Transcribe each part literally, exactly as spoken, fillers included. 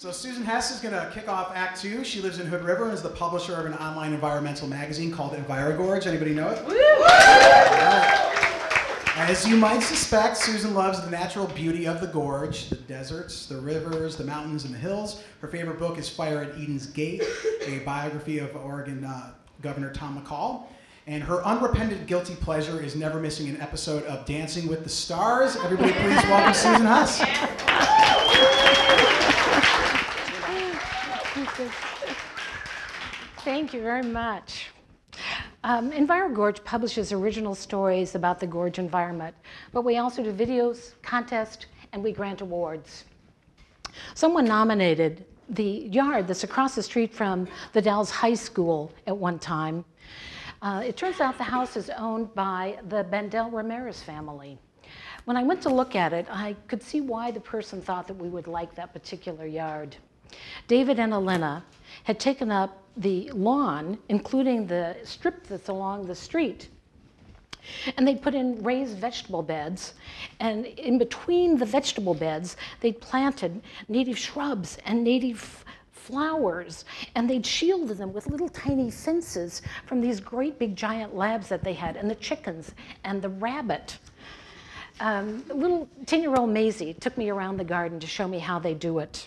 So Susan Hess is going to kick off Act Two. She lives in Hood River and is the publisher of an online environmental magazine called EnviroGorge. Anybody know it? Woo! As you might suspect, Susan loves the natural beauty of the gorge, the deserts, the rivers, the mountains, and the hills. Her favorite book is Fire at Eden's Gate, a biography of Oregon uh, Governor Tom McCall. And her unrepentant guilty pleasure is never missing an episode of Dancing with the Stars. Everybody please welcome Susan Hess. Thank you very much. Um, EnviroGorge publishes original stories about the gorge environment, but we also do videos, contests, and we grant awards. Someone nominated the yard that's across the street from the Dalles High School at one time. Uh, it turns out the house is owned by the Bandel Ramirez family. When I went to look at it, I could see why the person thought that we would like that particular yard. David and Elena had taken up the lawn, including the strip that's along the street. And they put in raised vegetable beds, and in between the vegetable beds, they planted native shrubs and native flowers, and they'd shielded them with little tiny fences from these great big giant labs that they had, and the chickens and the rabbit. Um, little ten-year-old Maisie took me around the garden to show me how they do it.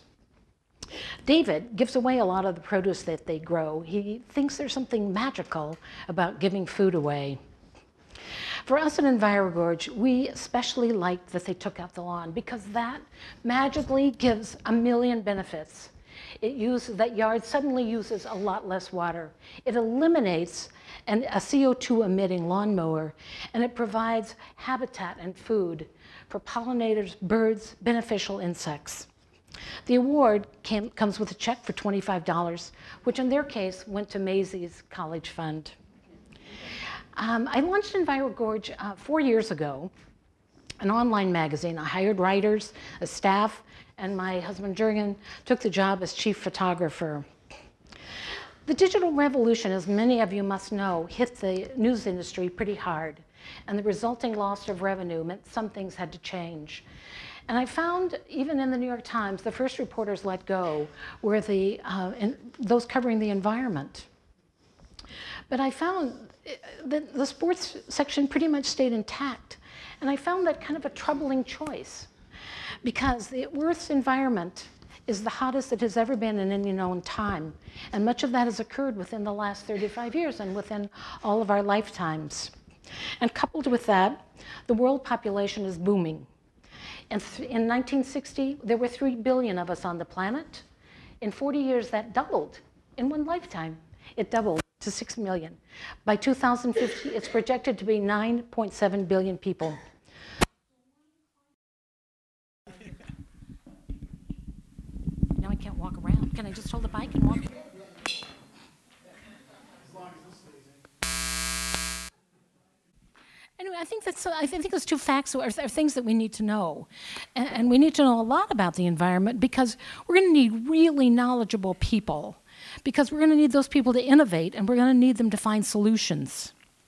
David gives away a lot of the produce that they grow. He thinks there's something magical about giving food away. For us at EnviroGorge, we especially liked that they took out the lawn because that magically gives a million benefits. It uses, that yard suddenly uses a lot less water. It eliminates an, a C O two emitting lawnmower, and it provides habitat and food for pollinators, birds, beneficial insects. The award came, comes with a check for twenty-five dollars, which in their case went to Maisie's college fund. Um, I launched EnviroGorge uh, four years ago, an online magazine. I hired writers, a staff, and my husband Jurgen took the job as chief photographer. The digital revolution, as many of you must know, hit the news industry pretty hard, and the resulting loss of revenue meant some things had to change. And I found, even in the New York Times, the first reporters let go were the, uh, in, those covering the environment. But I found that the sports section pretty much stayed intact. And I found that kind of a troubling choice, because the Earth's environment is the hottest it has ever been in any known time. And much of that has occurred within the last thirty-five years and within all of our lifetimes. And coupled with that, the world population is booming. And in nineteen sixty, there were three billion of us on the planet. In forty years, that doubled. In one lifetime, it doubled to six million. By two thousand fifty, it's projected to be nine point seven billion people. Now I can't walk around. Can I just hold the bike and walk? Anyway, I think that's. I think those two facts are, are things that we need to know, and, and we need to know a lot about the environment because we're going to need really knowledgeable people, because we're going to need those people to innovate, and we're going to need them to find solutions.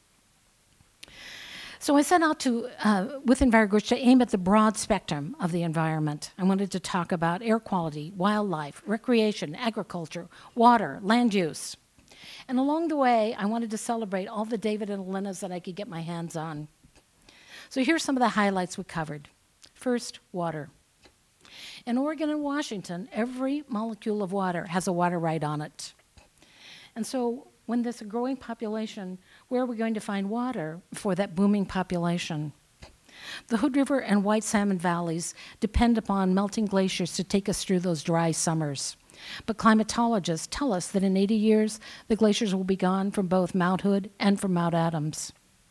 So I set out to, uh, with EnviroGorge, to aim at the broad spectrum of the environment. I wanted to talk about air quality, wildlife, recreation, agriculture, water, land use. And along the way, I wanted to celebrate all the David and Elenas that I could get my hands on. So here's some of the highlights we covered. First, water. In Oregon and Washington, every molecule of water has a water right on it. And so when there's a growing population, where are we going to find water for that booming population? The Hood River and White Salmon Valleys depend upon melting glaciers to take us through those dry summers. But climatologists tell us that in eighty years, the glaciers will be gone from both Mount Hood and from Mount Adams.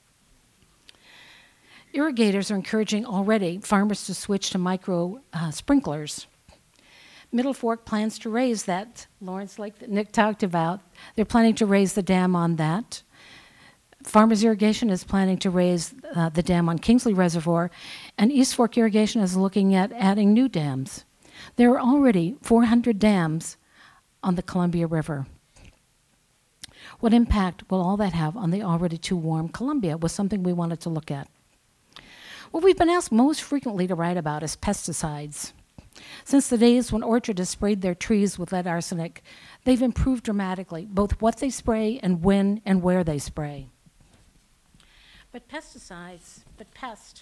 Irrigators are encouraging already farmers to switch to micro uh, sprinklers. Middle Fork plans to raise that, Lawrence Lake that Nick talked about. They're planning to raise the dam on that. Farmers Irrigation is planning to raise uh, the dam on Kingsley Reservoir, and East Fork Irrigation is looking at adding new dams. There are already four hundred dams on the Columbia River. What impact will all that have on the already too warm Columbia was something we wanted to look at. What we've been asked most frequently to write about is pesticides. Since the days when orchardists sprayed their trees with lead arsenic, they've improved dramatically, both what they spray and when and where they spray. But pesticides, but pest,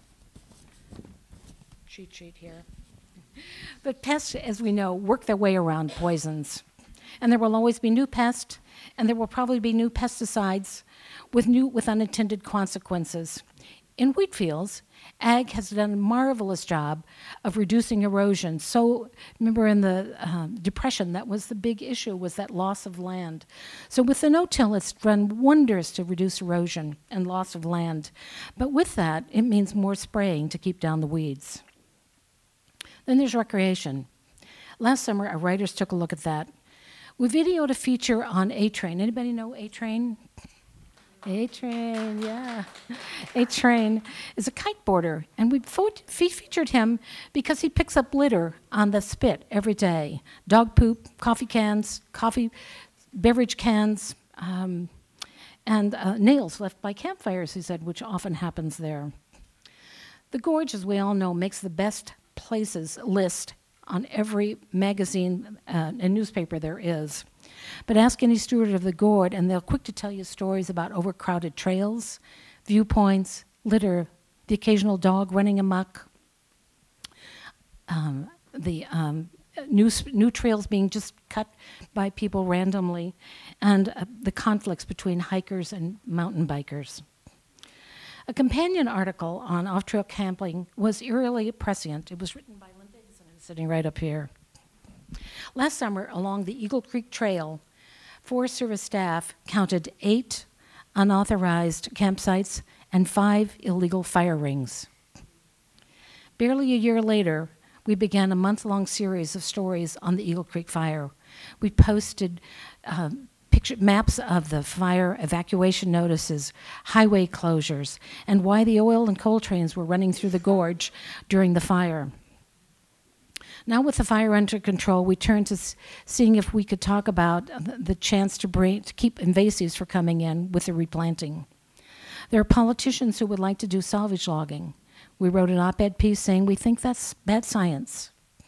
cheat sheet here. But pests, as we know, work their way around poisons. And there will always be new pests, and there will probably be new pesticides with new, with unintended consequences. In wheat fields, ag has done a marvelous job of reducing erosion. So remember in the um, Depression, that was the big issue, was that loss of land. So with the no-till, it's done wonders to reduce erosion and loss of land. But with that, it means more spraying to keep down the weeds. Then there's recreation. Last summer, our writers took a look at that. We videoed a feature on A-Train. Anybody know A-Train? A-Train, yeah. A-Train is a kiteboarder, and we fo- featured him because he picks up litter on the spit every day. Dog poop, coffee cans, coffee, beverage cans, um, and uh, nails left by campfires, he said, which often happens there. The Gorge, as we all know, makes the best places list on every magazine uh, and newspaper there is. But ask any steward of the Gorge, and they're quick to tell you stories about overcrowded trails, viewpoints, litter, the occasional dog running amok, um, the um, new, new trails being just cut by people randomly, and uh, the conflicts between hikers and mountain bikers. A companion article on off-trail camping was eerily prescient. It was written by Lynn Davidson, who's sitting right up here. Last summer, along the Eagle Creek Trail, Forest Service staff counted eight unauthorized campsites and five illegal fire rings. Barely a year later, we began a month-long series of stories on the Eagle Creek fire. We posted um, picture maps of the fire, evacuation notices, highway closures, and why the oil and coal trains were running through the gorge during the fire. Now with the fire under control, we turned to s- seeing if we could talk about the, the chance to, bring, to keep invasives from coming in with the replanting. There are politicians who would like to do salvage logging. We wrote an op-ed piece saying we think that's bad science.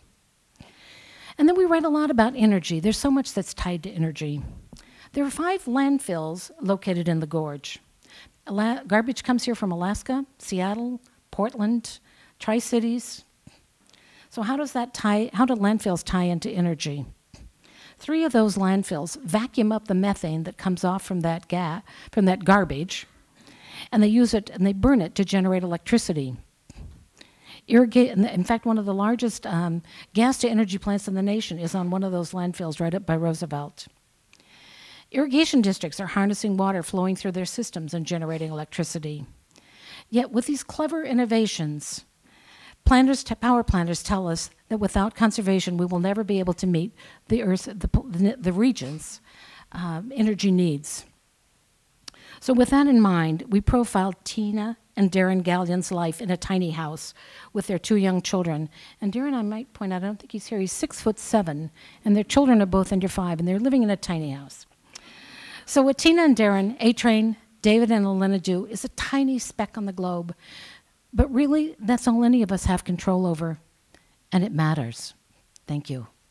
And then we write a lot about energy. There's so much that's tied to energy. There are five landfills located in the gorge. Ala- garbage comes here from Alaska, Seattle, Portland, Tri-Cities. So how does that tie, how do landfills tie into energy? Three of those landfills vacuum up the methane that comes off from that ga- from that garbage, and they use it and they burn it to generate electricity. Irrigate, in fact, one of the largest um, gas-to-energy plants in the nation is on one of those landfills right up by Roosevelt. Irrigation districts are harnessing water flowing through their systems and generating electricity. Yet with these clever innovations, planners, power planners tell us that without conservation, we will never be able to meet the Earth, the, the region's uh, energy needs. So with that in mind, we profiled Tina and Darren Gallion's life in a tiny house with their two young children. And Darren, I might point out, I don't think he's here, he's six foot seven, and their children are both under five, and they're living in a tiny house. So what Tina and Darren, A-Train, David and Elena do is a tiny speck on the globe. But really, that's all any of us have control over, and it matters. Thank you.